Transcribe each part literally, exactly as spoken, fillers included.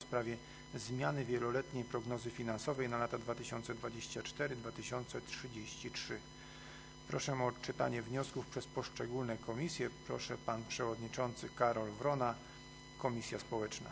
sprawie zmiany wieloletniej prognozy finansowej na lata dwa tysiące dwudziesty czwarty do dwa tysiące trzydziestego trzeciego. Proszę o odczytanie wniosków przez poszczególne komisje. Proszę Pan Przewodniczący Karol Wrona, Komisja Społeczna.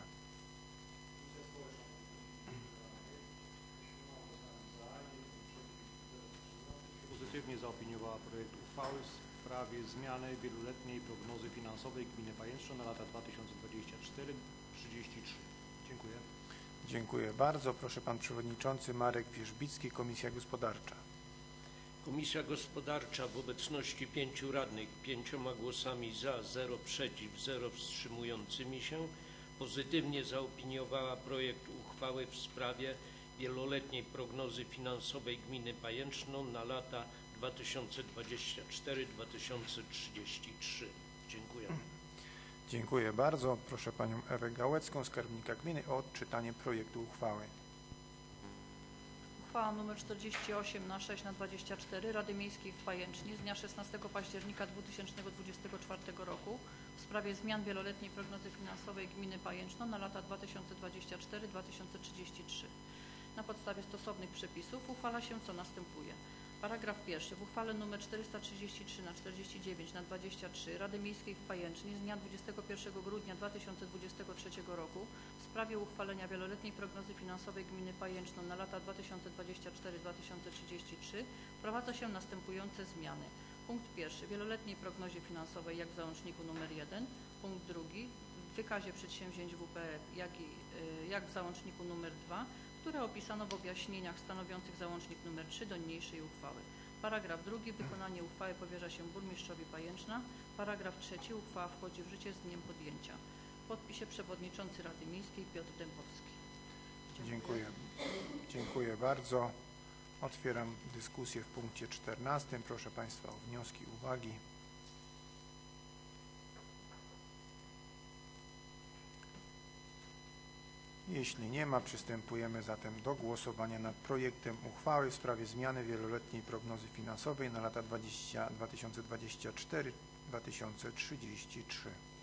Pozytywnie zaopiniowała projekt uchwały w sprawie zmiany wieloletniej prognozy finansowej Gminy Pajęczno na lata dwa tysiące dwudziesty czwarty do trzydziestego trzeciego. Dziękuję. Dziękuję bardzo. Proszę Pan Przewodniczący Marek Wierzbicki, Komisja Gospodarcza. Komisja Gospodarcza w obecności pięciu radnych, pięcioma głosami za, zero przeciw, zero wstrzymującymi się, pozytywnie zaopiniowała projekt uchwały w sprawie wieloletniej prognozy finansowej Gminy Pajęczno na lata dwa tysiące dwudziesty czwarty do dwa tysiące trzydziestego trzeciego. Dziękuję. Dziękuję bardzo. Proszę Panią Ewę Gałecką, skarbnika gminy, o odczytanie projektu uchwały. Uchwała nr czterdzieści osiem na sześć na dwadzieścia cztery Rady Miejskiej w Pajęcznie z dnia szesnastego października dwa tysiące dwudziestego czwartego roku w sprawie zmian wieloletniej prognozy finansowej Gminy Pajęczno na lata dwa tysiące dwudziesty czwarty do dwa tysiące trzydziestego trzeciego. Na podstawie stosownych przepisów uchwala się co następuje. Paragraf pierwszy. W uchwale nr czterysta trzydzieści trzy na czterdzieści dziewięć na dwadzieścia trzy Rady Miejskiej w Pajęcznie z dnia dwudziestego pierwszego grudnia dwa tysiące dwudziestego trzeciego roku w sprawie uchwalenia wieloletniej prognozy finansowej Gminy Pajęczno na lata dwa tysiące dwudziesty czwarty do dwa tysiące trzydziestego trzeciego wprowadza się następujące zmiany. Punkt pierwszy. W wieloletniej prognozie finansowej jak w załączniku nr jeden. Punkt drugi. W wykazie przedsięwzięć W P F jak, i, jak w załączniku nr dwa, które opisano w objaśnieniach stanowiących załącznik nr trzy do niniejszej uchwały. Paragraf drugi. Wykonanie uchwały powierza się burmistrzowi Pajęczna. Paragraf trzeci. Uchwała wchodzi w życie z dniem podjęcia. W podpisie przewodniczący Rady Miejskiej Piotr Dębowski. Dziękuję. Dziękuję bardzo. Otwieram dyskusję w punkcie czternastym. Proszę Państwa o wnioski, uwagi. Jeśli nie ma, przystępujemy zatem do głosowania nad projektem uchwały w sprawie zmiany wieloletniej prognozy finansowej na lata dwa tysiące dwudziesty czwarty do dwa tysiące trzydziestego trzeciego.